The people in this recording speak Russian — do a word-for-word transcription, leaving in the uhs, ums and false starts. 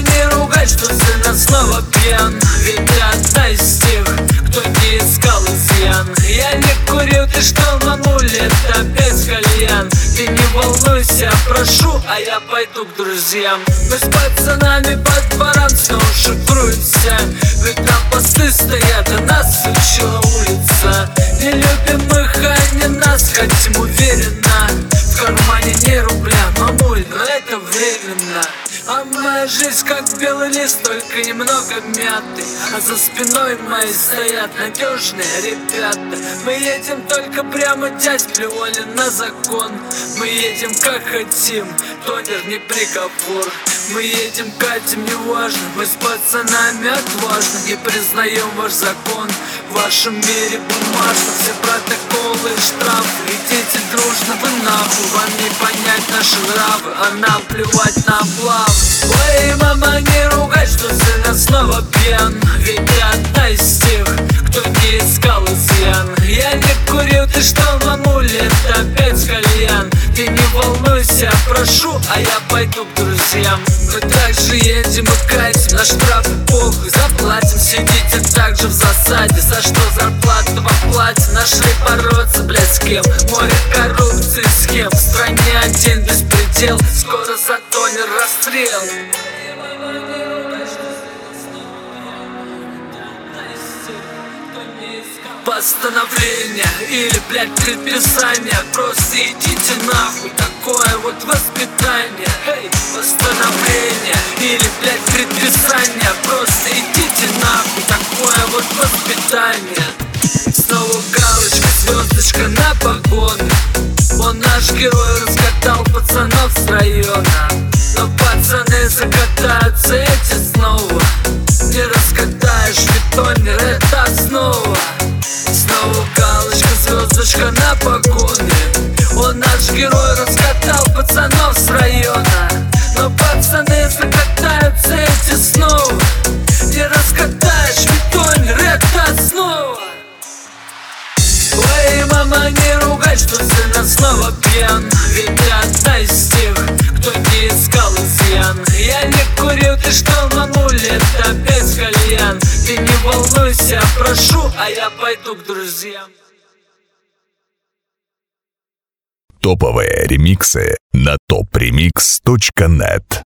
не ругай, что сына снова пьян. Ведь ты одна из тех, кто не искал изъян. Я не курил, ты что, мамуля, это опять кальян. Ты не волнуйся, прошу, а я пойду к друзьям. Мы с пацанами по дворам снова шифруемся. Ведь там посты стоят, а нас учила улица. Не любим их, они нас, хотим уверенно. В кармане не рубля, мамуль, но это временно. А моя жизнь как белый лист, только немного мятый. А за спиной моей стоят надежные ребята. Мы едем только прямо, дядь, плевали на закон. Мы едем как хотим, тонер не приговор. Мы едем, катим, неважно, мы с пацанами отважно. Не признаем ваш закон, в вашем мире бумажно. Все протоколы и штрафы, идите дружно вы нахуй. Вам не понять наши нравы, а нам плевать на облавы. Ой, мама, не ругай, что сына снова пьян. Ведь ты одна из тех, кто не искал изъян. Я не курил, ты что, мамуля, это опять кальян. Ты не волнуйся, прошу, а я пойду к друзьям. Мы также едем и катим, на штрафы похуй заплатим. Сидите также в засаде, за что зарплату вам платим. Нашли бороться, блядь, с кем? Море коррупции, схем. В стране один беспредел, скоро за тонер расстрел. Постановление или, блядь, предписание, просто идите нахуй, такое вот воспитание. Эй, постановление или, блядь, предписание, просто идите нахуй, такое вот воспитание. Снова галочка, звездочка на погоны. Он наш герой, раскатал пацанов с района. Но пацаны закатаются эти снова. Не раскатаешь бетонер, это основа. Снова галочка, звездочка на погоне. Он наш герой, раскатал пацанов с района. Но пацаны закатаются эти снова. Не раскатаешь бетонер, это основа. Ой, мама, не ругай, что сына снова пьян. Ведь ты одна из тех, кто не искал изъян. Я не курил, ты что, мамуля, это опять кальян. Ты не волнуйся, прошу, а я пойду к друзьям. Топовые ремиксы на топ ремикс точка нет.